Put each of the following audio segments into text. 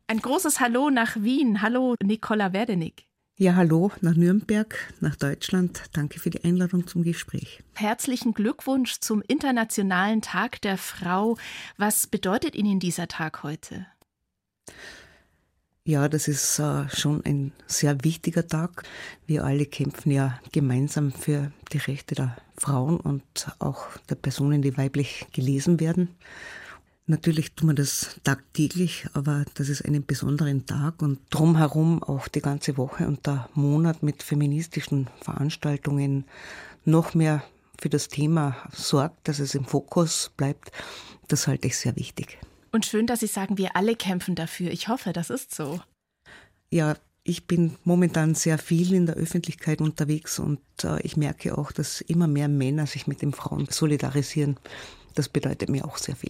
Ein großes Hallo nach Wien. Hallo, Nicola Werdenig. Ja, hallo nach Nürnberg, nach Deutschland. Danke für die Einladung zum Gespräch. Herzlichen Glückwunsch zum Internationalen Tag der Frau. Was bedeutet Ihnen dieser Tag heute? Ja, das ist schon ein sehr wichtiger Tag. Wir alle kämpfen ja gemeinsam für die Rechte der Frauen und auch der Personen, die weiblich gelesen werden. Natürlich tun wir das tagtäglich, aber das ist einen besonderen Tag und drumherum auch die ganze Woche und der Monat mit feministischen Veranstaltungen noch mehr für das Thema sorgt, dass es im Fokus bleibt. Das halte ich sehr wichtig. Und schön, dass Sie sagen, wir alle kämpfen dafür. Ich hoffe, das ist so. Ja, ich bin momentan sehr viel in der Öffentlichkeit unterwegs und ich merke auch, dass immer mehr Männer sich mit den Frauen solidarisieren. Das bedeutet mir auch sehr viel.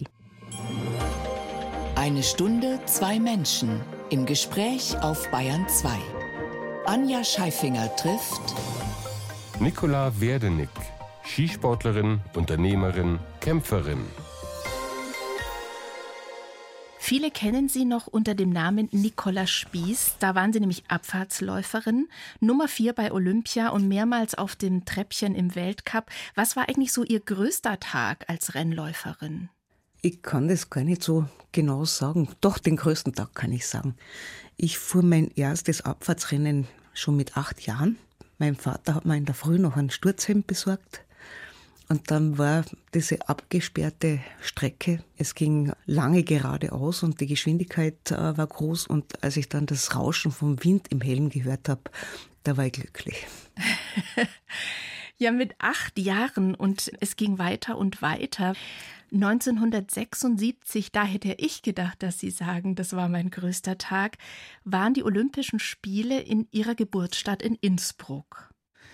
Eine Stunde, zwei Menschen im Gespräch auf Bayern 2. Anja Scheifinger trifft Nicola Werdenig, Skisportlerin, Unternehmerin, Kämpferin. Viele kennen Sie noch unter dem Namen Nicola Spies. Da waren Sie nämlich Abfahrtsläuferin, Nummer 4 bei Olympia und mehrmals auf dem Treppchen im Weltcup. Was war eigentlich so Ihr größter Tag als Rennläuferin? Ich kann das gar nicht so genau sagen. Doch, den größten Tag kann ich sagen. Ich fuhr mein erstes Abfahrtsrennen schon mit 8 Jahren. Mein Vater hat mir in der Früh noch einen Sturzhelm besorgt. Und dann war diese abgesperrte Strecke. Es ging lange geradeaus und die Geschwindigkeit war groß. Und als ich dann das Rauschen vom Wind im Helm gehört habe, da war ich glücklich. Ja, mit 8 Jahren und es ging weiter und weiter. 1976, da hätte ich gedacht, dass Sie sagen, das war mein größter Tag, waren die Olympischen Spiele in Ihrer Geburtsstadt in Innsbruck.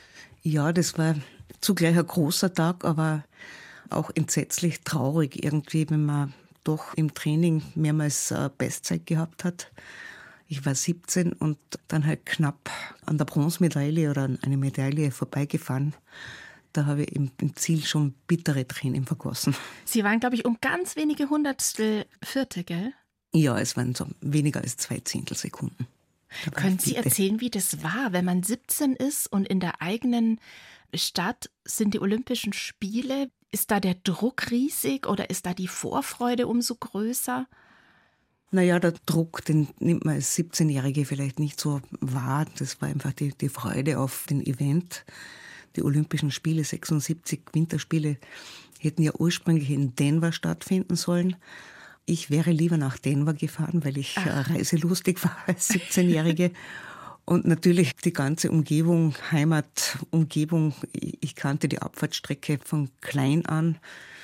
Ja, das war zugleich ein großer Tag, aber auch entsetzlich traurig irgendwie, wenn man doch im Training mehrmals Bestzeit gehabt hat. Ich war 17 und dann halt knapp an der Bronzemedaille oder an eine Medaille vorbeigefahren. Da habe ich im Ziel schon bittere Tränen vergossen. Sie waren, glaube ich, um ganz wenige Hundertstel Vierte, gell? Ja, es waren so weniger als 2 Zehntelsekunden. Können Sie erzählen, wie das war, wenn man 17 ist und in der eigenen Stadt sind die Olympischen Spiele? Ist da der Druck riesig oder ist da die Vorfreude umso größer? Naja, der Druck, den nimmt man als 17-Jährige vielleicht nicht so wahr. Das war einfach die Freude auf den Event. Die Olympischen Spiele 76, Winterspiele, hätten ja ursprünglich in Denver stattfinden sollen. Ich wäre lieber nach Denver gefahren, weil ich reiselustig war als 17-Jährige. Und natürlich die ganze Umgebung, Heimatumgebung, ich kannte die Abfahrtsstrecke von klein an.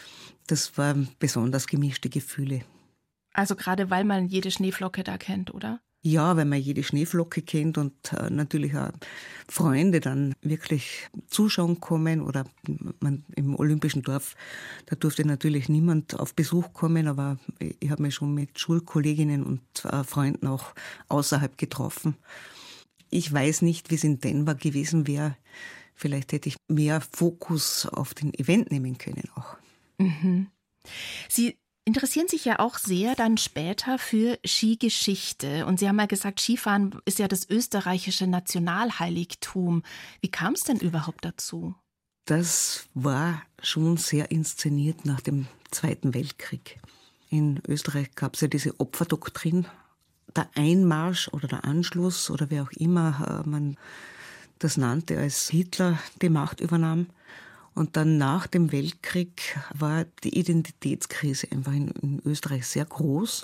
Das waren besonders gemischte Gefühle. Also gerade weil man jede Schneeflocke da kennt, oder? Ja, weil man jede Schneeflocke kennt und natürlich auch Freunde dann wirklich zuschauen kommen oder man im Olympischen Dorf, da durfte natürlich niemand auf Besuch kommen, aber ich habe mich schon mit Schulkolleginnen und Freunden auch außerhalb getroffen. Ich weiß nicht, wie es in Denver gewesen wäre. Vielleicht hätte ich mehr Fokus auf den Event nehmen können auch. Mhm. Sie interessieren sich ja auch sehr dann später für Skigeschichte. Und Sie haben mal gesagt, Skifahren ist ja das österreichische Nationalheiligtum. Wie kam es denn überhaupt dazu? Das war schon sehr inszeniert nach dem Zweiten Weltkrieg. In Österreich gab es ja diese Opferdoktrin. Der Einmarsch oder der Anschluss oder wie auch immer man das nannte, als Hitler die Macht übernahm. Und dann nach dem Weltkrieg war die Identitätskrise einfach in Österreich sehr groß.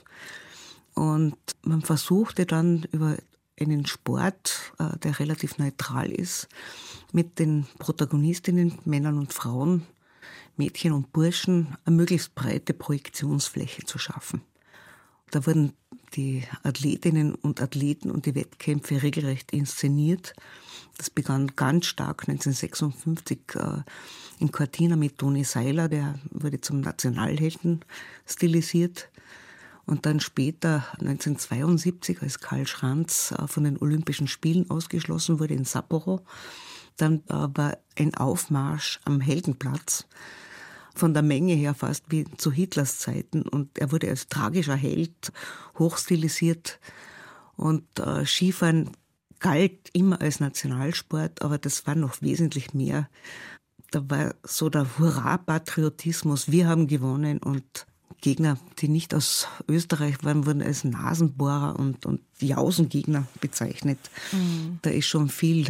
Und man versuchte dann über einen Sport, der relativ neutral ist, mit den Protagonistinnen, Männern und Frauen, Mädchen und Burschen, eine möglichst breite Projektionsfläche zu schaffen. Da wurden die Athletinnen und Athleten und die Wettkämpfe regelrecht inszeniert. Das begann ganz stark 1956 in Cortina mit Toni Seiler, der wurde zum Nationalhelden stilisiert. Und dann später 1972, als Karl Schranz von den Olympischen Spielen ausgeschlossen wurde in Sapporo, dann war ein Aufmarsch am Heldenplatz, von der Menge her fast wie zu Hitlers Zeiten. Und er wurde als tragischer Held hochstilisiert Und Skifahren galt immer als Nationalsport, aber das war noch wesentlich mehr. Da war so der Hurra-Patriotismus, wir haben gewonnen, und Gegner, die nicht aus Österreich waren, wurden als Nasenbohrer und Jausengegner bezeichnet. Da ist schon viel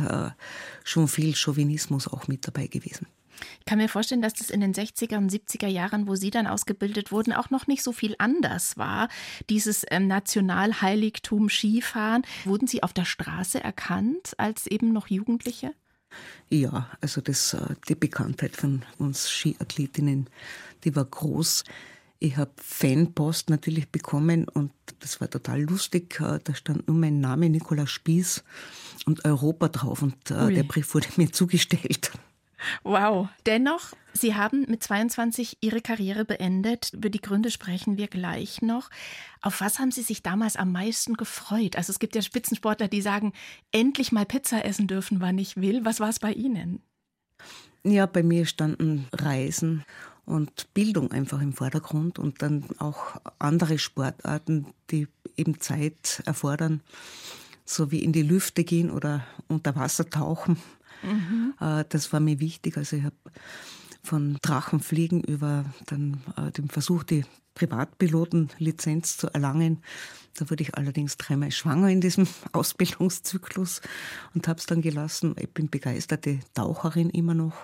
Chauvinismus auch mit dabei gewesen. Ich kann mir vorstellen, dass das in den 60er und 70er Jahren, wo Sie dann ausgebildet wurden, auch noch nicht so viel anders war. Dieses Nationalheiligtum Skifahren. Wurden Sie auf der Straße erkannt als eben noch Jugendliche? Ja, also die Bekanntheit von uns Skiathletinnen, die war groß. Ich habe Fanpost natürlich bekommen und das war total lustig. Da stand nur mein Name, Nicola Spieß, und Europa drauf, und der Brief wurde mir zugestellt. Wow. Dennoch, Sie haben mit 22 Ihre Karriere beendet. Über die Gründe sprechen wir gleich noch. Auf was haben Sie sich damals am meisten gefreut? Also es gibt ja Spitzensportler, die sagen, endlich mal Pizza essen dürfen, wann ich will. Was war es bei Ihnen? Ja, bei mir standen Reisen und Bildung einfach im Vordergrund und dann auch andere Sportarten, die eben Zeit erfordern, so wie in die Lüfte gehen oder unter Wasser tauchen. Das war mir wichtig. Also ich habe von Drachenfliegen über dann den Versuch, die Privatpilotenlizenz zu erlangen. Da wurde ich allerdings 3-mal schwanger in diesem Ausbildungszyklus und habe es dann gelassen. Ich bin begeisterte Taucherin immer noch.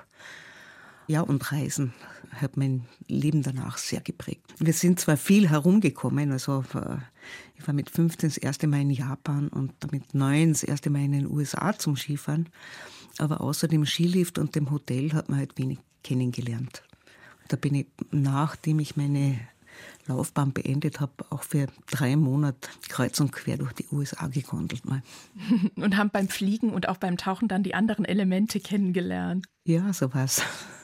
Ja, und Reisen hat mein Leben danach sehr geprägt. Wir sind zwar viel herumgekommen, also ich war mit 15 das erste Mal in Japan und mit 9 das erste Mal in den USA zum Skifahren, aber außer dem Skilift und dem Hotel hat man halt wenig kennengelernt. Da bin ich, nachdem ich meine Laufbahn beendet habe, auch für 3 Monate kreuz und quer durch die USA gegondelt mal. Und haben beim Fliegen und auch beim Tauchen dann die anderen Elemente kennengelernt. Ja, so war's.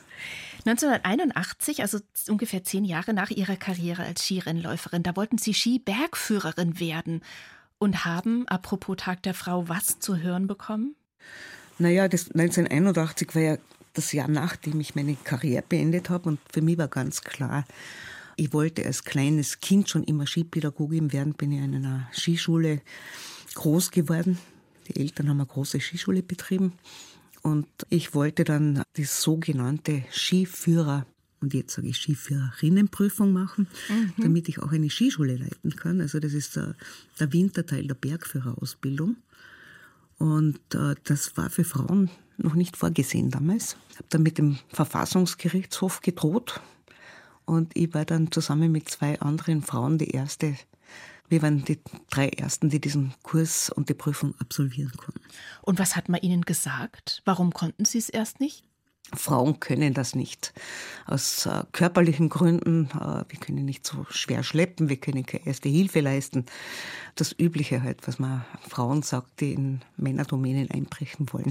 1981, also ungefähr 10 Jahre nach Ihrer Karriere als Skirennläuferin, da wollten Sie Skibergführerin werden und haben, apropos Tag der Frau, was zu hören bekommen? Naja, das 1981 war ja das Jahr, nachdem ich meine Karriere beendet habe, und für mich war ganz klar, ich wollte als kleines Kind schon immer Skipädagogin werden, bin ich in einer Skischule groß geworden. Die Eltern haben eine große Skischule betrieben. Und ich wollte dann die sogenannte Skiführer- und jetzt sage ich Skiführerinnenprüfung machen, damit ich auch eine Skischule leiten kann. Also das ist der Winterteil der Bergführerausbildung. Und das war für Frauen noch nicht vorgesehen damals. Ich habe dann mit dem Verfassungsgerichtshof gedroht. Und ich war dann zusammen mit 2 anderen Frauen die erste. Wir waren die 3 Ersten, die diesen Kurs und die Prüfung absolvieren konnten. Und was hat man Ihnen gesagt? Warum konnten Sie es erst nicht? Frauen können das nicht. Aus körperlichen Gründen. Wir können nicht so schwer schleppen, wir können keine erste Hilfe leisten. Das Übliche halt, was man Frauen sagt, die in Männerdomänen einbrechen wollen.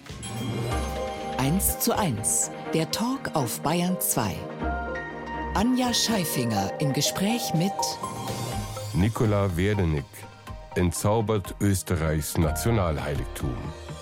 1:1, der Talk auf Bayern 2. Anja Scheifinger im Gespräch mit Nicola Werdenig entzaubert Österreichs Nationalheiligtum.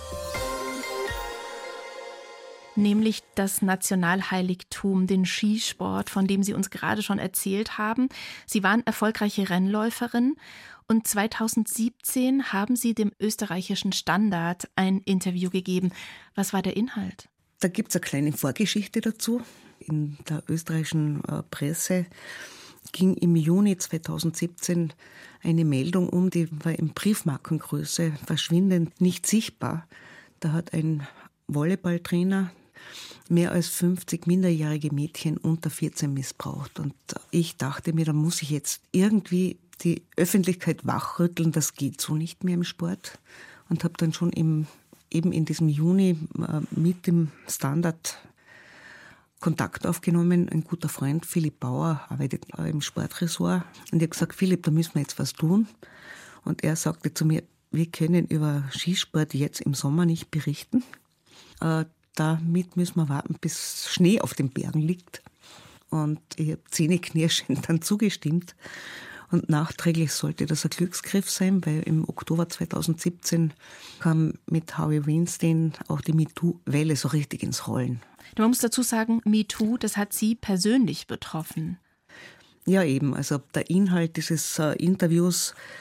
Nämlich das Nationalheiligtum, den Skisport, von dem Sie uns gerade schon erzählt haben. Sie waren erfolgreiche Rennläuferin und 2017 haben Sie dem österreichischen Standard ein Interview gegeben. Was war der Inhalt? Da gibt es eine kleine Vorgeschichte dazu. In der österreichischen Presse ging im Juni 2017 eine Meldung um, die war in Briefmarkengröße verschwindend nicht sichtbar. Da hat ein Volleyballtrainer mehr als 50 minderjährige Mädchen unter 14 missbraucht. Und ich dachte mir, da muss ich jetzt irgendwie die Öffentlichkeit wachrütteln, das geht so nicht mehr im Sport. Und habe dann schon eben in diesem Juni mit dem Standard Kontakt aufgenommen. Ein guter Freund, Philipp Bauer, arbeitet im Sportressort. Und ich habe gesagt, Philipp, da müssen wir jetzt was tun. Und er sagte zu mir, wir können über Skisport jetzt im Sommer nicht berichten. Damit müssen wir warten, bis Schnee auf den Bergen liegt. Und ich habe zähneknirschend dann zugestimmt. Und nachträglich sollte das ein Glücksgriff sein, weil im Oktober 2017 kam mit Howie Weinstein auch die MeToo-Welle so richtig ins Rollen. Man muss dazu sagen, MeToo, das hat Sie persönlich betroffen. Ja, eben. Also der Inhalt dieses Interviews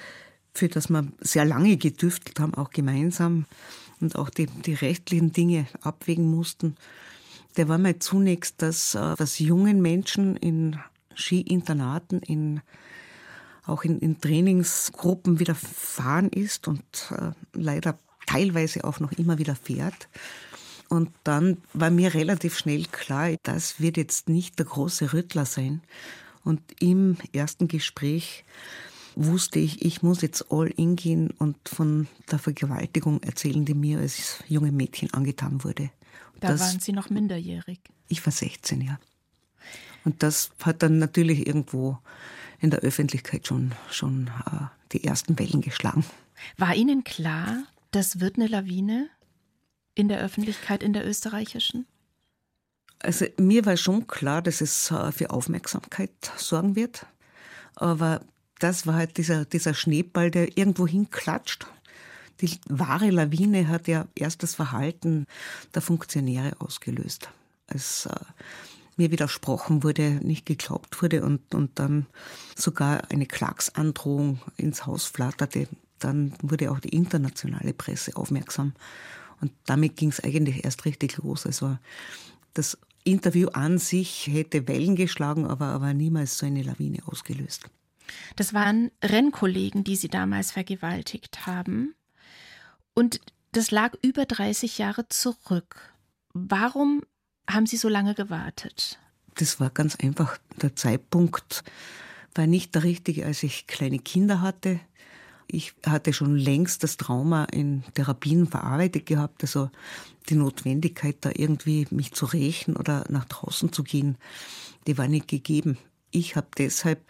für das wir sehr lange getüftelt haben, auch gemeinsam und auch die rechtlichen Dinge abwägen mussten, der war mal zunächst, dass jungen Menschen in Skiinternaten, auch in Trainingsgruppen widerfahren ist und leider teilweise auch noch immer wieder fährt. Und dann war mir relativ schnell klar, das wird jetzt nicht der große Rüttler sein. Und im ersten Gespräch wusste ich muss jetzt all in gehen und von der Vergewaltigung erzählen, die mir als junge Mädchen angetan wurde. Da waren Sie noch minderjährig? Ich war 16, ja. Und das hat dann natürlich irgendwo in der Öffentlichkeit schon die ersten Wellen geschlagen. War Ihnen klar, das wird eine Lawine in der Öffentlichkeit, in der österreichischen? Also mir war schon klar, dass es für Aufmerksamkeit sorgen wird. Aber das war halt dieser Schneeball, der irgendwo hinklatscht. Die wahre Lawine hat ja erst das Verhalten der Funktionäre ausgelöst. Als mir widersprochen wurde, nicht geglaubt wurde und dann sogar eine Klagsandrohung ins Haus flatterte, dann wurde auch die internationale Presse aufmerksam. Und damit ging es eigentlich erst richtig los. Also das Interview an sich hätte Wellen geschlagen, aber niemals so eine Lawine ausgelöst. Das waren Rennkollegen, die Sie damals vergewaltigt haben. Und das lag über 30 Jahre zurück. Warum haben Sie so lange gewartet? Das war ganz einfach. Der Zeitpunkt war nicht der richtige, als ich kleine Kinder hatte. Ich hatte schon längst das Trauma in Therapien verarbeitet gehabt, also die Notwendigkeit, da irgendwie mich zu rächen oder nach draußen zu gehen, die war nicht gegeben. Ich habe deshalb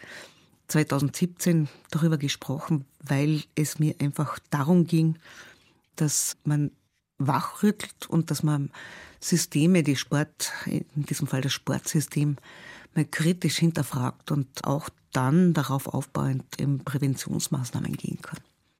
2017 darüber gesprochen, weil es mir einfach darum ging, dass man wachrüttelt und dass man Systeme, in diesem Fall das Sportsystem, mal kritisch hinterfragt und auch dann darauf aufbauend in Präventionsmaßnahmen gehen kann.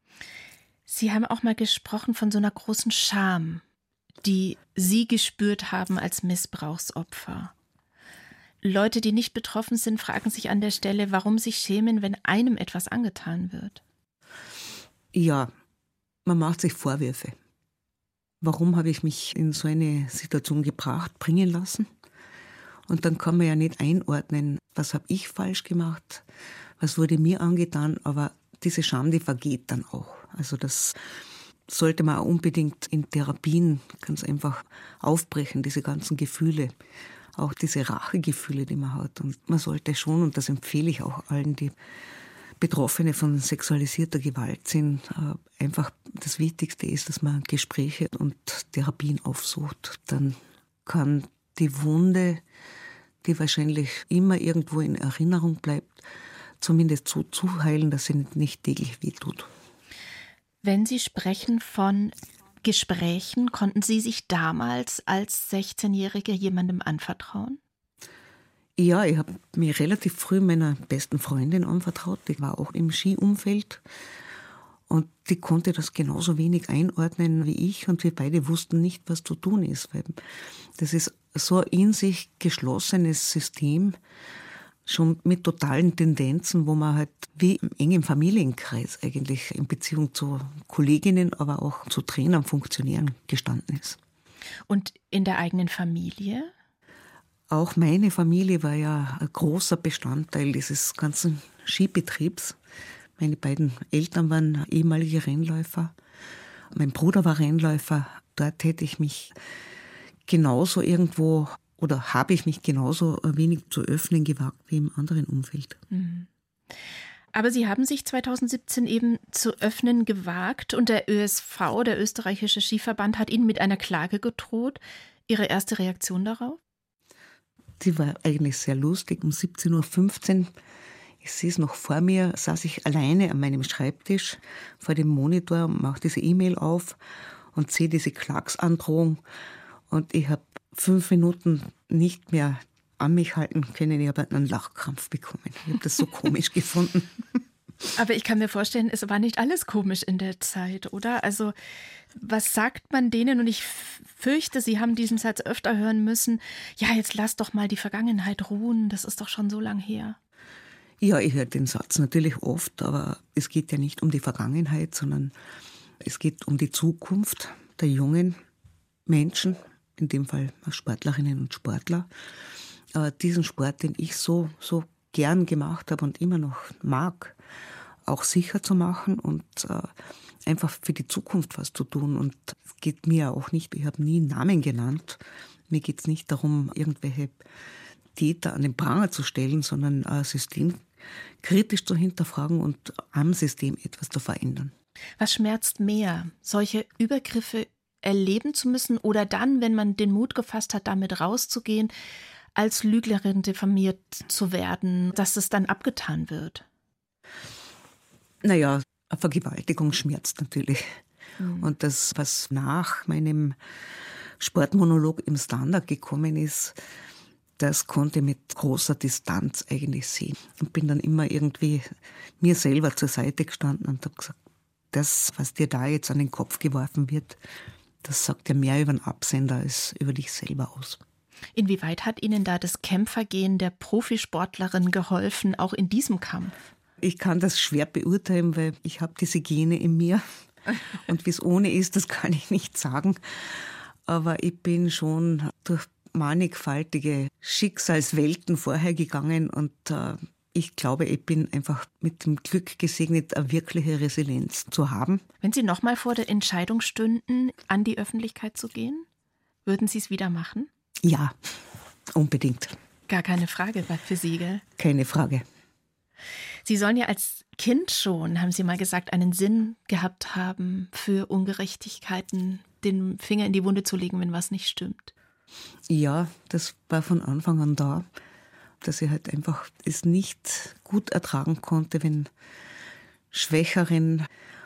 Sie haben auch mal gesprochen von so einer großen Scham, die Sie gespürt haben als Missbrauchsopfer. Leute, die nicht betroffen sind, fragen sich an der Stelle, warum sich schämen, wenn einem etwas angetan wird. Ja, man macht sich Vorwürfe. Warum habe ich mich in so eine Situation bringen lassen? Und dann kann man ja nicht einordnen, was habe ich falsch gemacht, was wurde mir angetan, aber diese Scham, die vergeht dann auch. Also das sollte man auch unbedingt in Therapien ganz einfach aufbrechen, diese ganzen Gefühle, auch diese Rachegefühle, die man hat. Und man sollte schon, und das empfehle ich auch allen, die Betroffene von sexualisierter Gewalt sind, einfach das Wichtigste ist, dass man Gespräche und Therapien aufsucht. Dann kann die Wunde, die wahrscheinlich immer irgendwo in Erinnerung bleibt, zumindest so zuheilen, dass sie nicht täglich wehtut. Wenn Sie sprechen von Gesprächen, konnten Sie sich damals als 16-Jährige jemandem anvertrauen? Ja, ich habe mich relativ früh meiner besten Freundin anvertraut. Die war auch im Skiumfeld. Und die konnte das genauso wenig einordnen wie ich. Und wir beide wussten nicht, was zu tun ist. Weil das ist so ein in sich geschlossenes System, schon mit totalen Tendenzen, wo man halt wie im engen Familienkreis eigentlich in Beziehung zu Kolleginnen, aber auch zu Trainern, Funktionären gestanden ist. Und in der eigenen Familie? Auch meine Familie war ja ein großer Bestandteil dieses ganzen Skibetriebs. Meine beiden Eltern waren ehemalige Rennläufer. Mein Bruder war Rennläufer. Dort hätte ich mich genauso irgendwo oder habe ich mich genauso wenig zu öffnen gewagt wie im anderen Umfeld. Aber Sie haben sich 2017 eben zu öffnen gewagt und der ÖSV, der österreichische Skiverband, hat Ihnen mit einer Klage gedroht. Ihre erste Reaktion darauf? Die war eigentlich sehr lustig. Um 17.15 Uhr, ich sehe es noch vor mir, saß ich alleine an meinem Schreibtisch vor dem Monitor und mache diese E-Mail auf und sehe diese Klagsandrohung. Und ich habe 5 Minuten nicht mehr an mich halten können. Ich habe einen Lachkrampf bekommen. Ich habe das so komisch gefunden. Aber ich kann mir vorstellen, es war nicht alles komisch in der Zeit, oder? Also was sagt man denen? Und ich fürchte, Sie haben diesen Satz öfter hören müssen. Ja, jetzt lass doch mal die Vergangenheit ruhen. Das ist doch schon so lang her. Ja, ich höre den Satz natürlich oft, aber es geht ja nicht um die Vergangenheit, sondern es geht um die Zukunft der jungen Menschen, in dem Fall Sportlerinnen und Sportler. Diesen Sport, den ich so gern gemacht habe und immer noch mag, auch sicher zu machen und einfach für die Zukunft was zu tun. Und es geht mir auch nicht, ich habe nie Namen genannt. Mir geht es nicht darum, irgendwelche Täter an den Pranger zu stellen, sondern ein System kritisch zu hinterfragen und am System etwas zu verändern. Was schmerzt mehr, solche Übergriffe erleben zu müssen oder dann, wenn man den Mut gefasst hat, damit rauszugehen, als Lügnerin diffamiert zu werden, dass es dann abgetan wird? Naja, eine Vergewaltigung schmerzt natürlich. Und das, was nach meinem Sportmonolog im Standard gekommen ist, das konnte ich mit großer Distanz eigentlich sehen. Und bin dann immer irgendwie mir selber zur Seite gestanden und habe gesagt, das, was dir da jetzt an den Kopf geworfen wird, das sagt ja mehr über den Absender als über dich selber aus. Inwieweit hat Ihnen da das Kämpfergehen der Profisportlerin geholfen, auch in diesem Kampf? Ich kann das schwer beurteilen, weil ich habe diese Gene in mir. Und wie es ohne ist, das kann ich nicht sagen. Aber ich bin schon durch mannigfaltige Schicksalswelten vorher gegangen und ich glaube, ich bin einfach mit dem Glück gesegnet, eine wirkliche Resilienz zu haben. Wenn Sie nochmal vor der Entscheidung stünden, an die Öffentlichkeit zu gehen, würden Sie es wieder machen? Ja, unbedingt. Gar keine Frage für Sie, gell? Keine Frage. Sie sollen ja als Kind schon, haben Sie mal gesagt, einen Sinn gehabt haben für Ungerechtigkeiten, den Finger in die Wunde zu legen, wenn was nicht stimmt. Ja, das war von Anfang an da, dass ich halt einfach es nicht gut ertragen konnte, wenn Schwächerin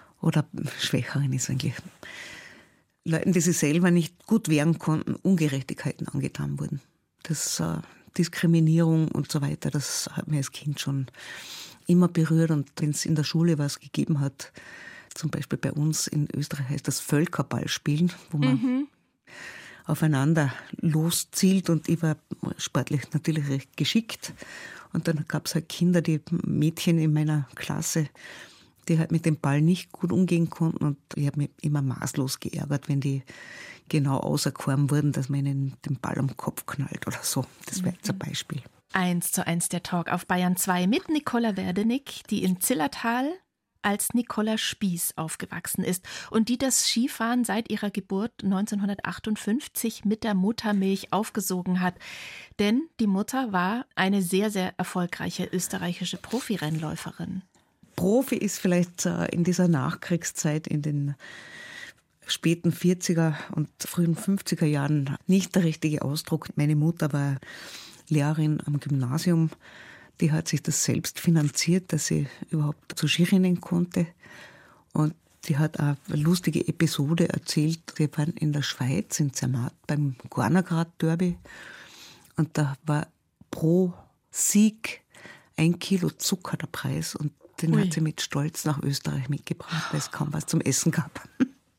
ist eigentlich Leuten, die sich selber nicht gut wehren konnten, Ungerechtigkeiten angetan wurden. Das Diskriminierung und so weiter, das hat mir als Kind schon immer berührt. Und wenn es in der Schule was gegeben hat, zum Beispiel bei uns in Österreich heißt das Völkerballspielen, wo man aufeinander loszielt, und ich war sportlich natürlich recht geschickt. Und dann gab es halt Kinder, die Mädchen in meiner Klasse, die halt mit dem Ball nicht gut umgehen konnten, und ich habe mich immer maßlos geärgert, wenn die genau auserkoren wurden, dass man ihnen den Ball am Kopf knallt oder so. Das wäre jetzt ein Beispiel. 1:1 der Talk auf Bayern 2 mit Nicola Werdenig, die in Zillertal als Nicola Spieß aufgewachsen ist und die das Skifahren seit ihrer Geburt 1958 mit der Muttermilch aufgesogen hat. Denn die Mutter war eine sehr, sehr erfolgreiche österreichische Profirennläuferin. Profi ist vielleicht in dieser Nachkriegszeit, in den späten 40er und frühen 50er Jahren nicht der richtige Ausdruck. Meine Mutter war Lehrerin am Gymnasium. Die hat sich das selbst finanziert, dass sie überhaupt zu Skirennen konnte. Und die hat auch eine lustige Episode erzählt. Wir waren in der Schweiz, in Zermatt, beim Gornergrat-Derby. Und da war pro Sieg 1 Kilo Zucker der Preis. Und den hat sie mit Stolz nach Österreich mitgebracht, weil es kaum was zum Essen gab.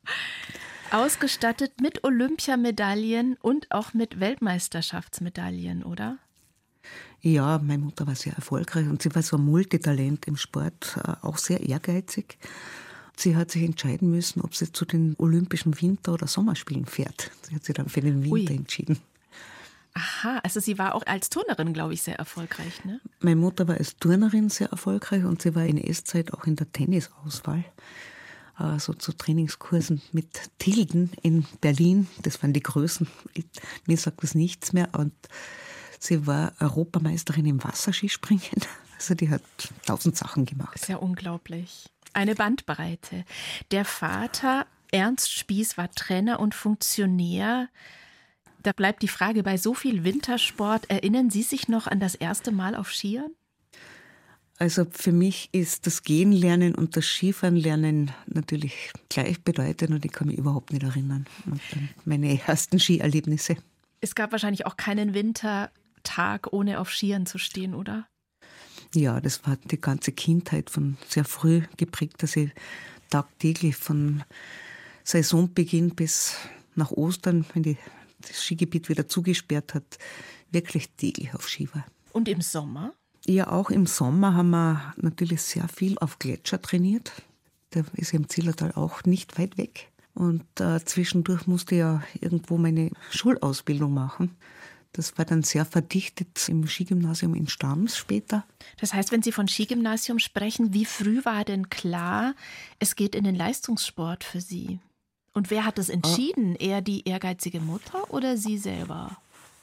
Ausgestattet mit Olympiamedaillen und auch mit Weltmeisterschaftsmedaillen, oder? Ja, meine Mutter war sehr erfolgreich und sie war so ein Multitalent im Sport, auch sehr ehrgeizig. Sie hat sich entscheiden müssen, ob sie zu den Olympischen Winter- oder Sommerspielen fährt. Sie hat sich dann für den Winter entschieden. Aha, also sie war auch als Turnerin, glaube ich, sehr erfolgreich, ne? Meine Mutter war als Turnerin sehr erfolgreich und sie war in NS-Zeit auch in der Tennisauswahl. So zu Trainingskursen mit Tilden in Berlin. Das waren die Größen. Mir sagt das nichts mehr. Und sie war Europameisterin im Wasserskispringen. Also die hat 1000 Sachen gemacht. Das ist ja unglaublich. Eine Bandbreite. Der Vater, Ernst Spieß, war Trainer und Funktionär. Da bleibt die Frage, bei so viel Wintersport, erinnern Sie sich noch an das erste Mal auf Skiern? Also für mich ist das Gehenlernen und das Skifahrenlernen natürlich gleichbedeutend und ich kann mich überhaupt nicht erinnern an meine ersten Skierlebnisse. Es gab wahrscheinlich auch keinen Wintertag, ohne auf Skiern zu stehen, oder? Ja, das war die ganze Kindheit von sehr früh geprägt, dass ich tagtäglich von Saisonbeginn bis nach Ostern, wenn das Skigebiet wieder zugesperrt hat, wirklich täglich auf Ski war. Und im Sommer? Ja, auch im Sommer haben wir natürlich sehr viel auf Gletscher trainiert. Der ist im Zillertal auch nicht weit weg. Und zwischendurch musste ich ja irgendwo meine Schulausbildung machen. Das war dann sehr verdichtet im Skigymnasium in Stams später. Das heißt, wenn Sie von Skigymnasium sprechen, wie früh war denn klar, es geht in den Leistungssport für Sie? Und wer hat das entschieden? Eher die ehrgeizige Mutter oder Sie selber?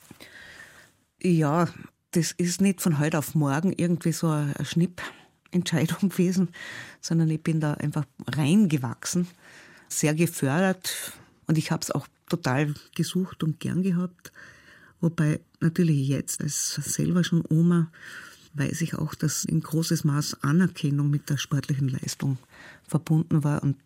Ja, das ist nicht von heute auf morgen irgendwie so eine Schnippentscheidung gewesen, sondern ich bin da einfach reingewachsen, sehr gefördert und ich habe es auch total gesucht und gern gehabt. Wobei natürlich jetzt als selber schon Oma weiß ich auch, dass ein großes Maß Anerkennung mit der sportlichen Leistung verbunden war und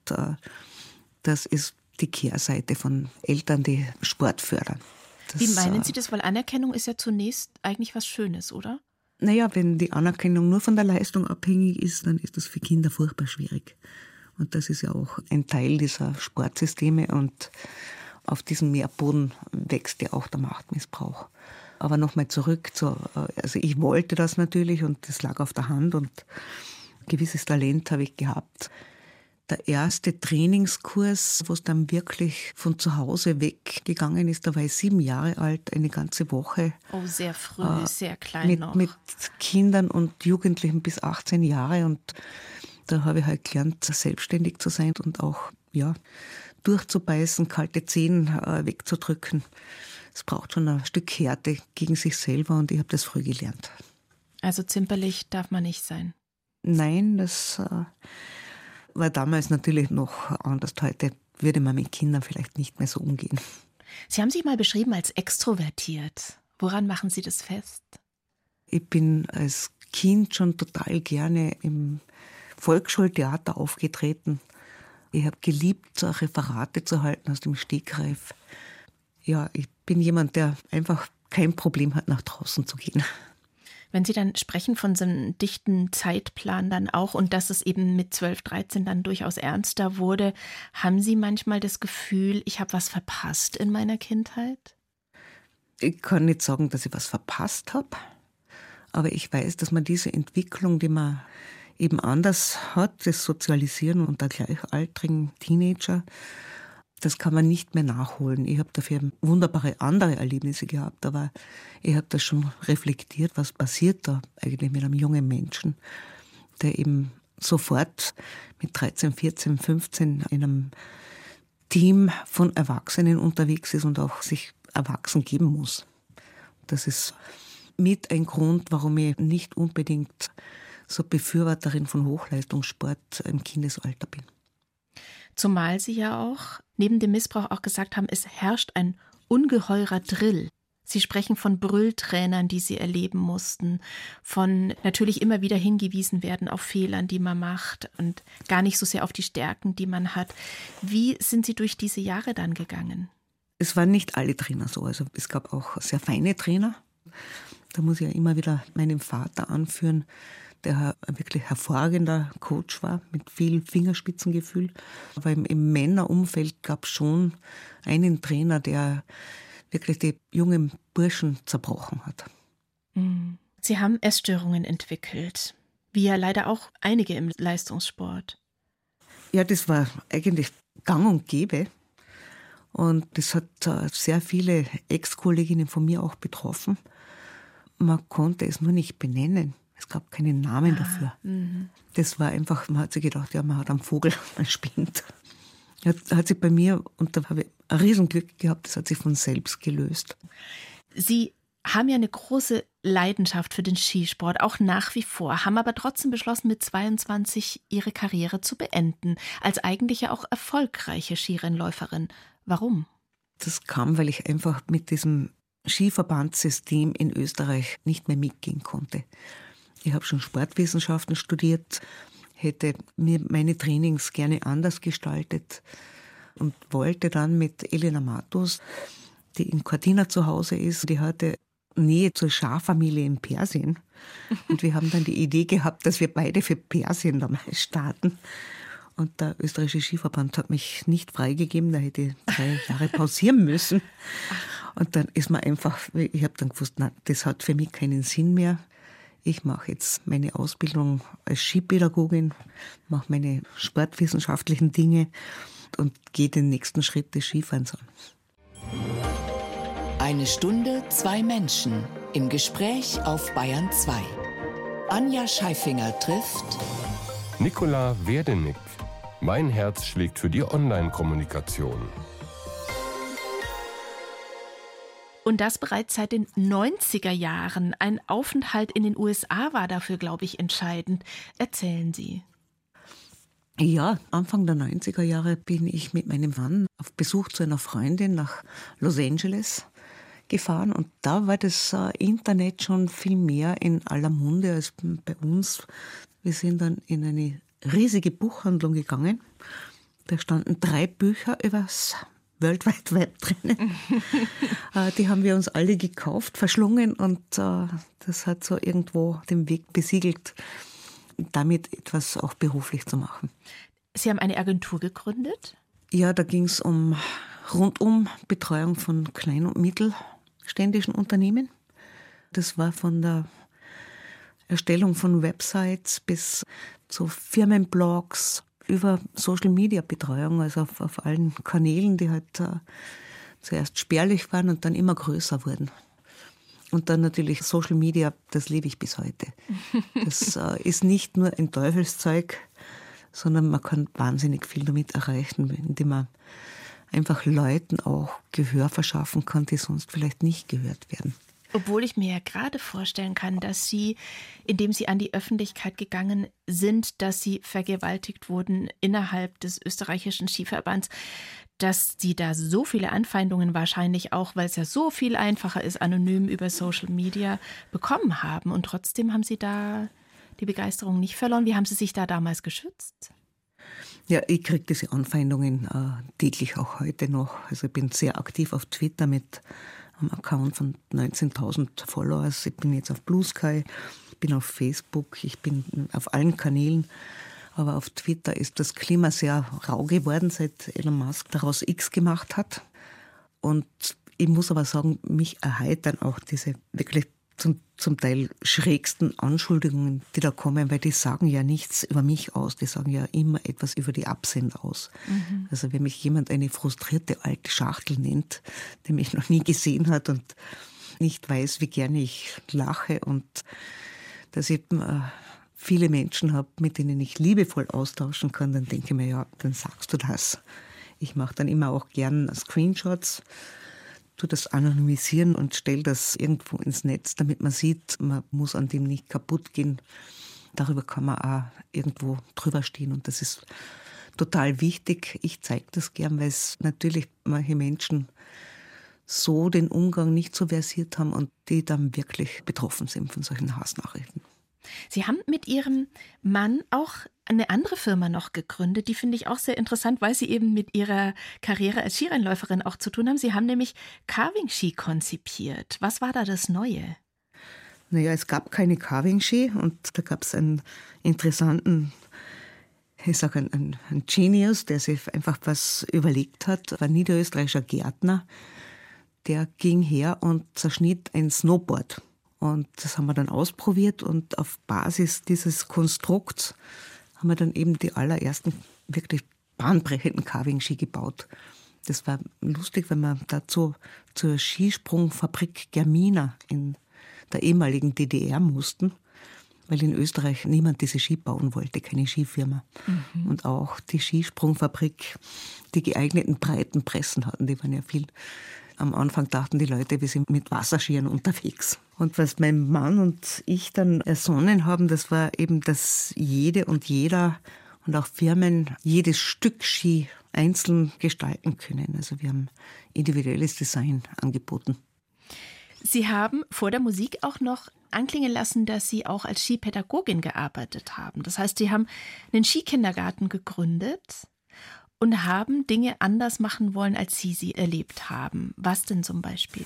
das ist die Kehrseite von Eltern, die Sport fördern. Wie meinen Sie das? Weil Anerkennung ist ja zunächst eigentlich was Schönes, oder? Naja, wenn die Anerkennung nur von der Leistung abhängig ist, dann ist das für Kinder furchtbar schwierig. Und das ist ja auch ein Teil dieser Sportsysteme und auf diesem Nährboden wächst ja auch der Machtmissbrauch. Aber nochmal zurück also ich wollte das natürlich und das lag auf der Hand und ein gewisses Talent habe ich gehabt. Der erste Trainingskurs, wo es dann wirklich von zu Hause weggegangen ist, da war ich 7 Jahre alt, eine ganze Woche. Oh, sehr früh, sehr klein noch. Mit Kindern und Jugendlichen bis 18 Jahre und da habe ich halt gelernt, selbstständig zu sein und auch, ja, durchzubeißen, kalte Zehen wegzudrücken. Es braucht schon ein Stück Härte gegen sich selber und ich habe das früh gelernt. Also zimperlich darf man nicht sein? Nein, das war damals natürlich noch anders. Heute würde man mit Kindern vielleicht nicht mehr so umgehen. Sie haben sich mal beschrieben als extrovertiert. Woran machen Sie das fest? Ich bin als Kind schon total gerne im Volksschultheater aufgetreten. Ich habe geliebt, Referate zu halten aus dem Stegreif. Ja, ich bin jemand, der einfach kein Problem hat, nach draußen zu gehen. Wenn Sie dann sprechen von so einem dichten Zeitplan dann auch und dass es eben mit 12, 13 dann durchaus ernster wurde, haben Sie manchmal das Gefühl, ich habe was verpasst in meiner Kindheit? Ich kann nicht sagen, dass ich was verpasst habe, aber ich weiß, dass man diese Entwicklung, die man eben anders hat, das Sozialisieren unter gleichaltrigen Teenager, das kann man nicht mehr nachholen. Ich habe dafür wunderbare andere Erlebnisse gehabt, aber ich habe das schon reflektiert, was passiert da eigentlich mit einem jungen Menschen, der eben sofort mit 13, 14, 15 in einem Team von Erwachsenen unterwegs ist und auch sich erwachsen geben muss. Das ist mit ein Grund, warum ich nicht unbedingt so Befürworterin von Hochleistungssport im Kindesalter bin. Zumal Sie ja auch neben dem Missbrauch auch gesagt haben, es herrscht ein ungeheurer Drill. Sie sprechen von Brülltrainern, die Sie erleben mussten, von natürlich immer wieder hingewiesen werden auf Fehlern, die man macht und gar nicht so sehr auf die Stärken, die man hat. Wie sind Sie durch diese Jahre dann gegangen? Es waren nicht alle Trainer so. Also es gab auch sehr feine Trainer. Da muss ich ja immer wieder meinen Vater anführen, der ein wirklich hervorragender Coach war, mit viel Fingerspitzengefühl. Aber im Männerumfeld gab es schon einen Trainer, der wirklich die jungen Burschen zerbrochen hat. Sie haben Essstörungen entwickelt, wie ja leider auch einige im Leistungssport. Ja, das war eigentlich gang und gäbe. Und das hat sehr viele Ex-Kolleginnen von mir auch betroffen. Man konnte es nur nicht benennen. Es gab keinen Namen dafür. Das war einfach, man hat sich gedacht, ja, man hat einen Vogel, man spinnt. Hat sich bei mir, und da habe ich ein Riesenglück gehabt, das hat sich von selbst gelöst. Sie haben ja eine große Leidenschaft für den Skisport, auch nach wie vor, haben aber trotzdem beschlossen, mit 22 Ihre Karriere zu beenden, als eigentlich ja auch erfolgreiche Skirennläuferin. Warum? Das kam, weil ich einfach mit diesem Skiverbandssystem in Österreich nicht mehr mitgehen konnte. Ich habe schon Sportwissenschaften studiert, hätte mir meine Trainings gerne anders gestaltet und wollte dann mit Elena Matos, die in Cortina zu Hause ist, die hatte Nähe zur Schah-Familie in Persien. Und wir haben dann die Idee gehabt, dass wir beide für Persien damals starten. Und der österreichische Skiverband hat mich nicht freigegeben, da hätte ich 3 Jahre pausieren müssen. Und dann ist man einfach, ich habe dann gewusst, nein, das hat für mich keinen Sinn mehr. Ich mache jetzt meine Ausbildung als Skipädagogin, mache meine sportwissenschaftlichen Dinge und gehe den nächsten Schritt des Skifahrens an. 1 Stunde, 2 Menschen im Gespräch auf Bayern 2. Anja Scheifinger trifft Nicola Werdenig. Mein Herz schlägt für die Online-Kommunikation. Und das bereits seit den 90er Jahren. Ein Aufenthalt in den USA war dafür, glaube ich, entscheidend. Erzählen Sie. Ja, Anfang der 90er Jahre bin ich mit meinem Mann auf Besuch zu einer Freundin nach Los Angeles gefahren. Und da war das Internet schon viel mehr in aller Munde als bei uns. Wir sind dann in eine riesige Buchhandlung gegangen. Da standen 3 Bücher übers World Wide Web drinnen. Die haben wir uns alle gekauft, verschlungen und das hat so irgendwo den Weg besiegelt, damit etwas auch beruflich zu machen. Sie haben eine Agentur gegründet? Ja, da ging es um rundum Betreuung von klein- und mittelständischen Unternehmen. Das war von der Erstellung von Websites bis zu Firmenblogs, über Social-Media-Betreuung, also auf allen Kanälen, die halt zuerst spärlich waren und dann immer größer wurden. Und dann natürlich Social Media, das liebe ich bis heute. Das ist nicht nur ein Teufelszeug, sondern man kann wahnsinnig viel damit erreichen, indem man einfach Leuten auch Gehör verschaffen kann, die sonst vielleicht nicht gehört werden. Obwohl ich mir ja gerade vorstellen kann, dass Sie, indem Sie an die Öffentlichkeit gegangen sind, dass Sie vergewaltigt wurden innerhalb des österreichischen Skiverbands, dass Sie da so viele Anfeindungen wahrscheinlich auch, weil es ja so viel einfacher ist, anonym über Social Media bekommen haben. Und trotzdem haben Sie da die Begeisterung nicht verloren. Wie haben Sie sich da damals geschützt? Ja, ich kriege diese Anfeindungen täglich auch heute noch. Also ich bin sehr aktiv auf Twitter mit einem Account von 19.000 Followers. Ich bin jetzt auf Blue Sky, ich bin auf Facebook, ich bin auf allen Kanälen. Aber auf Twitter ist das Klima sehr rau geworden, seit Elon Musk daraus X gemacht hat. Und ich muss aber sagen, mich erheitern auch diese wirklich zum Teil schrägsten Anschuldigungen, die da kommen, weil die sagen ja nichts über mich aus, die sagen ja immer etwas über die Absender aus. Mhm. Also wenn mich jemand eine frustrierte alte Schachtel nennt, die mich noch nie gesehen hat und nicht weiß, wie gerne ich lache und dass ich viele Menschen habe, mit denen ich liebevoll austauschen kann, dann denke ich mir, ja, dann sagst du das. Ich mache dann immer auch gern Screenshots, tu das anonymisieren und stelle das irgendwo ins Netz, damit man sieht, man muss an dem nicht kaputt gehen. Darüber kann man auch irgendwo drüber stehen und das ist total wichtig. Ich zeige das gern, weil es natürlich manche Menschen so den Umgang nicht so versiert haben und die dann wirklich betroffen sind von solchen Hassnachrichten. Sie haben mit Ihrem Mann auch eine andere Firma noch gegründet, die finde ich auch sehr interessant, weil Sie eben mit Ihrer Karriere als Skirennläuferin auch zu tun haben. Sie haben nämlich Carving-Ski konzipiert. Was war da das Neue? Naja, es gab keine Carving-Ski und da gab es einen interessanten, ich sage ein Genius, der sich einfach was überlegt hat, war ein niederösterreichischer Gärtner, der ging her und zerschnitt ein Snowboard. Und das haben wir dann ausprobiert und auf Basis dieses Konstrukts haben wir dann eben die allerersten wirklich bahnbrechenden Carving-Ski gebaut. Das war lustig, wenn wir dazu zur Skisprungfabrik Germina in der ehemaligen DDR mussten, weil in Österreich niemand diese Ski bauen wollte, keine Skifirma. Mhm. Und auch die Skisprungfabrik, die geeigneten breiten Pressen hatten, die waren ja viel. Am Anfang dachten die Leute, wir sind mit Wasserskiern unterwegs. Und was mein Mann und ich dann ersonnen haben, das war eben, dass jede und jeder und auch Firmen jedes Stück Ski einzeln gestalten können. Also wir haben individuelles Design angeboten. Sie haben vor der Musik auch noch anklingen lassen, dass Sie auch als Skipädagogin gearbeitet haben. Das heißt, Sie haben einen Skikindergarten gegründet und haben Dinge anders machen wollen, als Sie erlebt haben. Was denn zum Beispiel?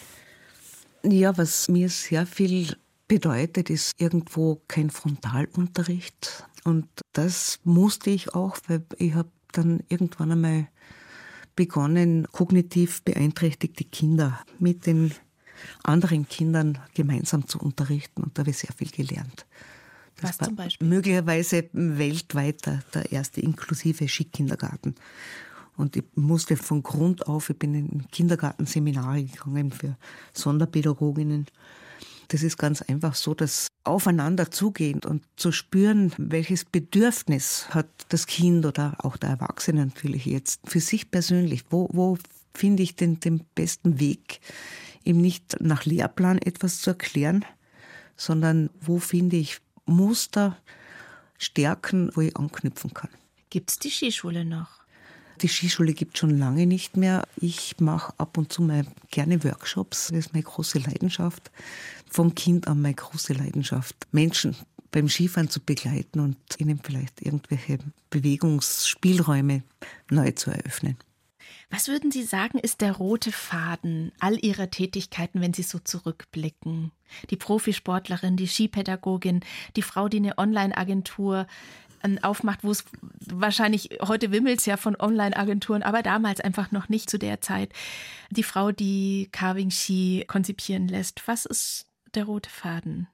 Ja, was mir sehr viel bedeutet, ist irgendwo kein Frontalunterricht. Und das musste ich auch, weil ich habe dann irgendwann einmal begonnen, kognitiv beeinträchtigte Kinder mit den anderen Kindern gemeinsam zu unterrichten. Und da habe ich sehr viel gelernt. Das Was zum Beispiel? Möglicherweise weltweit der erste inklusive Skikindergarten. Und ich musste von Grund auf, ich bin in Kindergartenseminare gegangen für Sonderpädagoginnen. Das ist ganz einfach so, dass aufeinander zugehend und zu spüren, welches Bedürfnis hat das Kind oder auch der Erwachsene natürlich jetzt für sich persönlich. Wo finde ich den besten Weg, ihm nicht nach Lehrplan etwas zu erklären, sondern wo finde ich Muster, Stärken, wo ich anknüpfen kann. Gibt es die Skischule noch? Die Skischule gibt es schon lange nicht mehr. Ich mache ab und zu mal gerne Workshops. Das ist meine große Leidenschaft. Vom Kind an meine große Leidenschaft, Menschen beim Skifahren zu begleiten und ihnen vielleicht irgendwelche Bewegungsspielräume neu zu eröffnen. Was würden Sie sagen, ist der rote Faden all Ihrer Tätigkeiten, wenn Sie so zurückblicken? Die Profisportlerin, die Skipädagogin, die Frau, die eine Online-Agentur aufmacht, wo es wahrscheinlich, heute wimmelt es ja von Online-Agenturen, aber damals einfach noch nicht zu der Zeit. Die Frau, die Carving-Ski konzipieren lässt. Was ist der rote Faden?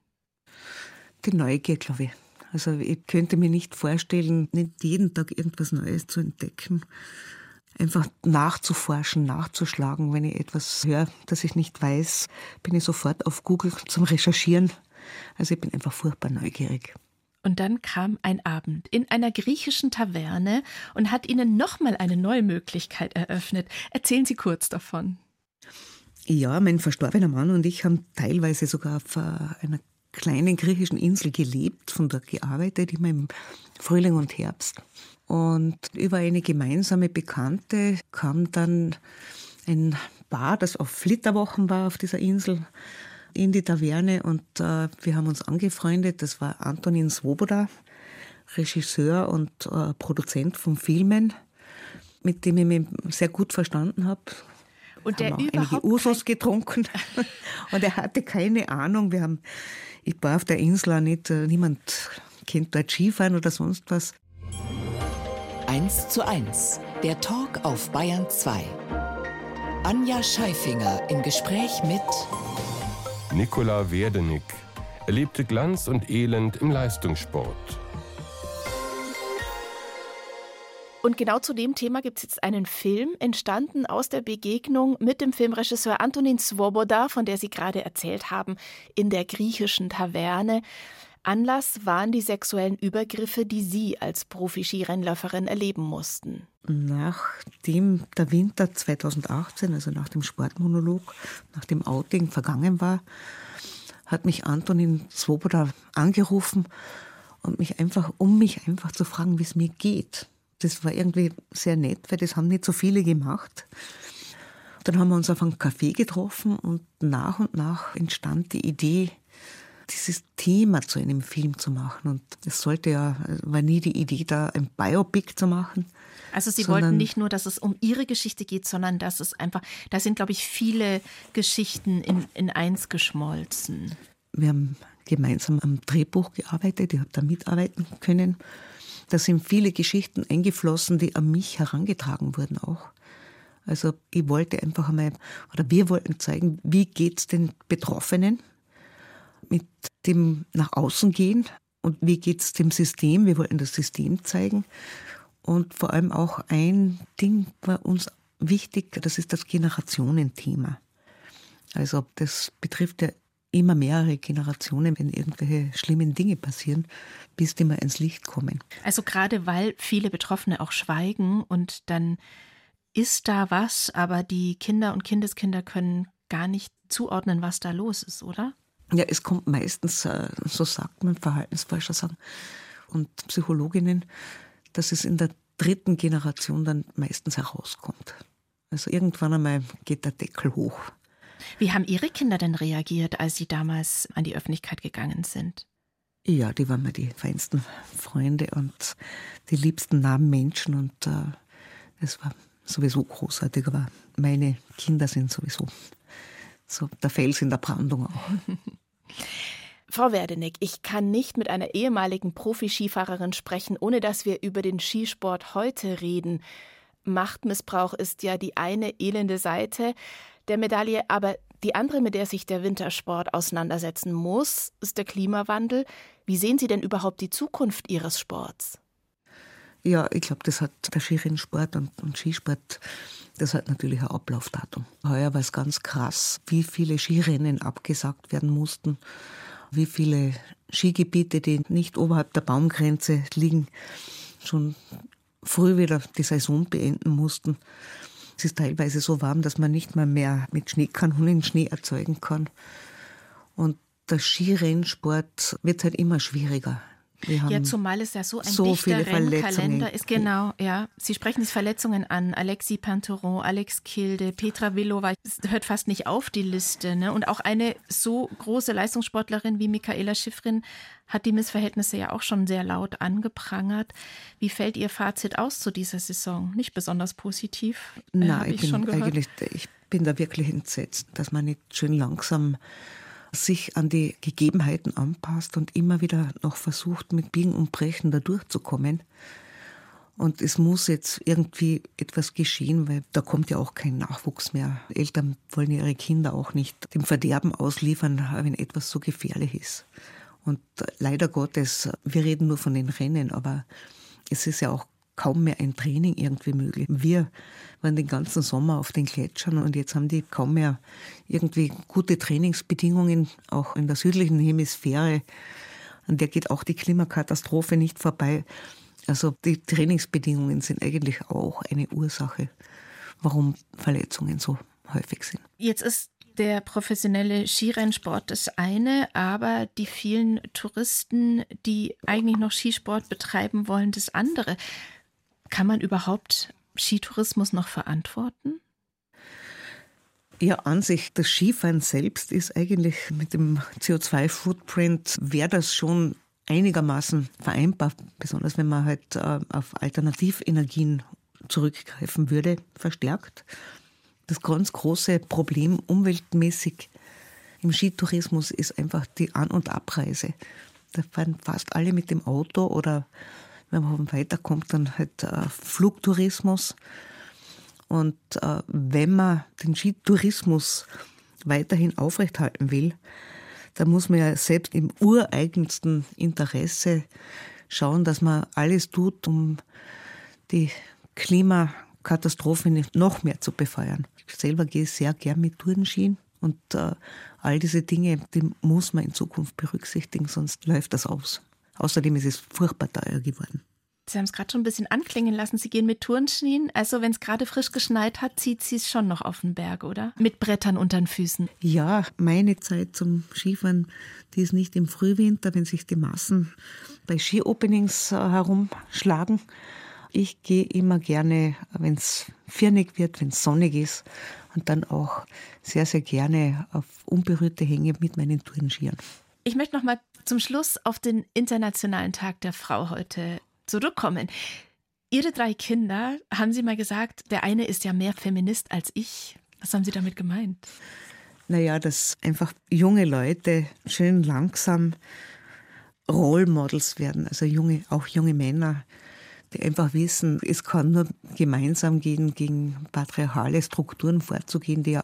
Die Neugier, glaube ich. Also ich könnte mir nicht vorstellen, nicht jeden Tag irgendwas Neues zu entdecken. Einfach nachzuforschen, nachzuschlagen. Wenn ich etwas höre, das ich nicht weiß, bin ich sofort auf Google zum Recherchieren. Also ich bin einfach furchtbar neugierig. Und dann kam ein Abend in einer griechischen Taverne und hat Ihnen nochmal eine neue Möglichkeit eröffnet. Erzählen Sie kurz davon. Ja, mein verstorbener Mann und ich haben teilweise sogar auf einer kleinen griechischen Insel gelebt, von dort gearbeitet, immer im Frühling und Herbst. Und über eine gemeinsame Bekannte kam dann ein Paar, das auf Flitterwochen war auf dieser Insel, in die Taverne und wir haben uns angefreundet. Das war Antonin Svoboda, Regisseur und Produzent von Filmen, mit dem ich mich sehr gut verstanden habe. Und der haben auch überhaupt einige Usos getrunken und er hatte keine Ahnung. Ich war auf der Insel auch nicht, niemand kennt dort Skifahren oder sonst was. 1:1, der Talk auf Bayern 2. Anja Scheifinger im Gespräch mit Nikola Werdenig erlebte Glanz und Elend im Leistungssport. Und genau zu dem Thema gibt es jetzt einen Film, entstanden aus der Begegnung mit dem Filmregisseur Antonin Svoboda, von der Sie gerade erzählt haben, in der griechischen Taverne. Anlass waren die sexuellen Übergriffe, die Sie als Profi-Skirennläuferin erleben mussten. Nachdem der Winter 2018, also nach dem Sportmonolog, nach dem Outing vergangen war, hat mich Antonin Svoboda angerufen und mich einfach zu fragen, wie es mir geht. Das war irgendwie sehr nett, weil das haben nicht so viele gemacht. Dann haben wir uns auf einem Café getroffen und nach entstand die Idee, dieses Thema zu einem Film zu machen. Und es war nie die Idee, da ein Biopic zu machen. Also Sie wollten nicht nur, dass es um Ihre Geschichte geht, sondern dass es einfach, da sind, glaube ich, viele Geschichten in eins geschmolzen. Wir haben gemeinsam am Drehbuch gearbeitet, ich habe da mitarbeiten können. Da sind viele Geschichten eingeflossen, die an mich herangetragen wurden auch. Also ich wollte einfach einmal, oder wir wollten zeigen, wie geht's den Betroffenen mit dem nach außen gehen und wie geht's dem System. Wir wollten das System zeigen. Und vor allem auch ein Ding war uns wichtig, das ist das Generationenthema. Also das betrifft ja immer mehrere Generationen, wenn irgendwelche schlimmen Dinge passieren, bis die mal ins Licht kommen. Also gerade weil viele Betroffene auch schweigen und dann ist da was, aber die Kinder und Kindeskinder können gar nicht zuordnen, was da los ist, oder? Ja, es kommt meistens, so sagt man, Verhaltensforscher sagen und Psychologinnen, dass es in der 3. Generation dann meistens herauskommt. Also irgendwann einmal geht der Deckel hoch. Wie haben Ihre Kinder denn reagiert, als Sie damals an die Öffentlichkeit gegangen sind? Ja, die waren mir die feinsten Freunde und die liebsten nahen Menschen und das war sowieso großartig, aber meine Kinder sind sowieso so der Fels in der Brandung auch. Frau Werdenig, ich kann nicht mit einer ehemaligen Profi-Skifahrerin sprechen, ohne dass wir über den Skisport heute reden. Machtmissbrauch ist ja die eine elende Seite der Medaille, aber Die andere, mit der sich der Wintersport auseinandersetzen muss, ist der Klimawandel. Wie sehen Sie denn überhaupt die Zukunft Ihres Sports? Ja, ich glaube, das hat der Skirennsport und Skisport, das hat natürlich ein Ablaufdatum. Heuer war es ganz krass, wie viele Skirennen abgesagt werden mussten, wie viele Skigebiete, die nicht oberhalb der Baumgrenze liegen, schon früh wieder die Saison beenden mussten. Es ist teilweise so warm, dass man nicht mal mehr mit Schneekanonen Schnee erzeugen kann. Und der Skirennsport wird halt immer schwieriger. Ja, zumal es ja so ein dichter Rennkalender ist. Genau, ja. Sie sprechen die Verletzungen an. Alexis Pinturault, Alex Kilde, Petra Vlhova. Es hört fast nicht auf, die Liste. Ne? Und auch eine so große Leistungssportlerin wie Mikaela Shiffrin hat die Missverhältnisse ja auch schon sehr laut angeprangert. Wie fällt Ihr Fazit aus zu dieser Saison? Nicht besonders positiv? Nein, ich bin da wirklich entsetzt, dass man nicht schön langsam sich an die Gegebenheiten anpasst und immer wieder noch versucht, mit Biegen und Brechen da durchzukommen. Und es muss jetzt irgendwie etwas geschehen, weil da kommt ja auch kein Nachwuchs mehr. Eltern wollen ihre Kinder auch nicht dem Verderben ausliefern, wenn etwas so gefährlich ist. Und leider Gottes, wir reden nur von den Rennen, aber es ist ja auch kaum mehr ein Training irgendwie möglich. Wir waren den ganzen Sommer auf den Gletschern und jetzt haben die kaum mehr irgendwie gute Trainingsbedingungen, auch in der südlichen Hemisphäre. An der geht auch die Klimakatastrophe nicht vorbei. Also die Trainingsbedingungen sind eigentlich auch eine Ursache, warum Verletzungen so häufig sind. Jetzt ist der professionelle Skirennsport das eine, aber die vielen Touristen, die eigentlich noch Skisport betreiben wollen, das andere. Kann man überhaupt Skitourismus noch verantworten? Ja, an sich, das Skifahren selbst ist eigentlich mit dem CO2-Footprint, wäre das schon einigermaßen vereinbar, besonders wenn man halt auf Alternativenergien zurückgreifen würde, verstärkt. Das ganz große Problem umweltmäßig im Skitourismus ist einfach die An- und Abreise. Da fahren fast alle mit dem Auto oder wenn man weiterkommt, dann halt Flugtourismus. Und wenn man den Skitourismus weiterhin aufrechthalten will, dann muss man ja selbst im ureigensten Interesse schauen, dass man alles tut, um die Klimakatastrophe nicht noch mehr zu befeuern. Ich selber gehe sehr gern mit Tourenskien und all diese Dinge, die muss man in Zukunft berücksichtigen, sonst läuft das aus. Außerdem ist es furchtbar teuer geworden. Sie haben es gerade schon ein bisschen anklingen lassen. Sie gehen mit Turnskien. Also wenn es gerade frisch geschneit hat, zieht sie es schon noch auf den Berg, oder? Mit Brettern unter den Füßen. Ja, meine Zeit zum Skifahren, die ist nicht im Frühwinter, wenn sich die Massen bei Ski-Openings herumschlagen. Ich gehe immer gerne, wenn es firnig wird, wenn es sonnig ist und dann auch sehr, sehr gerne auf unberührte Hänge mit meinen Turnskiern. Ich möchte noch mal zum Schluss auf den Internationalen Tag der Frau heute zurückkommen. Ihre 3 Kinder, haben Sie mal gesagt, der eine ist ja mehr Feminist als ich. Was haben Sie damit gemeint? Naja, dass einfach junge Leute schön langsam Role Models werden, also auch junge Männer, die einfach wissen, es kann nur gemeinsam gehen, gegen patriarchale Strukturen vorzugehen, die ja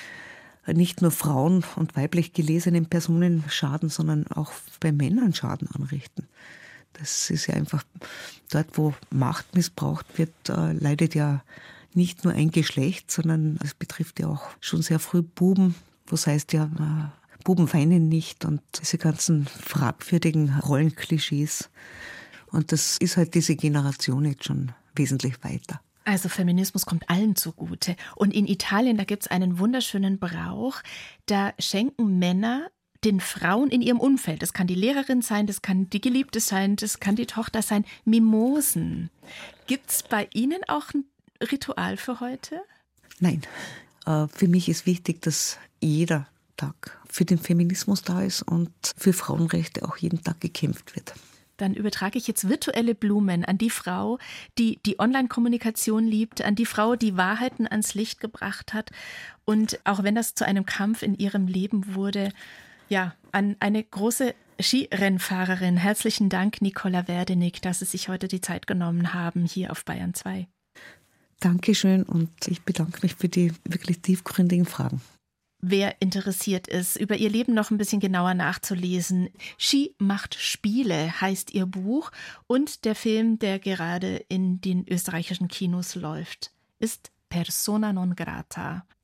nicht nur Frauen und weiblich gelesenen Personen schaden, sondern auch bei Männern Schaden anrichten. Das ist ja einfach dort, wo Macht missbraucht wird, leidet ja nicht nur ein Geschlecht, sondern es betrifft ja auch schon sehr früh Buben. Was heißt ja, Buben weinen nicht und diese ganzen fragwürdigen Rollenklischees. Und das ist halt diese Generation jetzt schon wesentlich weiter. Also Feminismus kommt allen zugute. Und in Italien, da gibt es einen wunderschönen Brauch, da schenken Männer den Frauen in ihrem Umfeld, das kann die Lehrerin sein, das kann die Geliebte sein, das kann die Tochter sein, Mimosen. Gibt es bei Ihnen auch ein Ritual für heute? Nein. Für mich ist wichtig, dass jeder Tag für den Feminismus da ist und für Frauenrechte auch jeden Tag gekämpft wird. Dann übertrage ich jetzt virtuelle Blumen an die Frau, die die Online-Kommunikation liebt, an die Frau, die Wahrheiten ans Licht gebracht hat. Und auch wenn das zu einem Kampf in ihrem Leben wurde, ja, an eine große Skirennfahrerin. Herzlichen Dank, Nicola Werdenig, dass Sie sich heute die Zeit genommen haben, hier auf Bayern 2. Dankeschön und ich bedanke mich für die wirklich tiefgründigen Fragen. wer interessiert ist, über ihr Leben noch ein bisschen genauer nachzulesen. She macht Spiele heißt ihr Buch und der Film, der gerade in den österreichischen Kinos läuft, ist Persona non grata.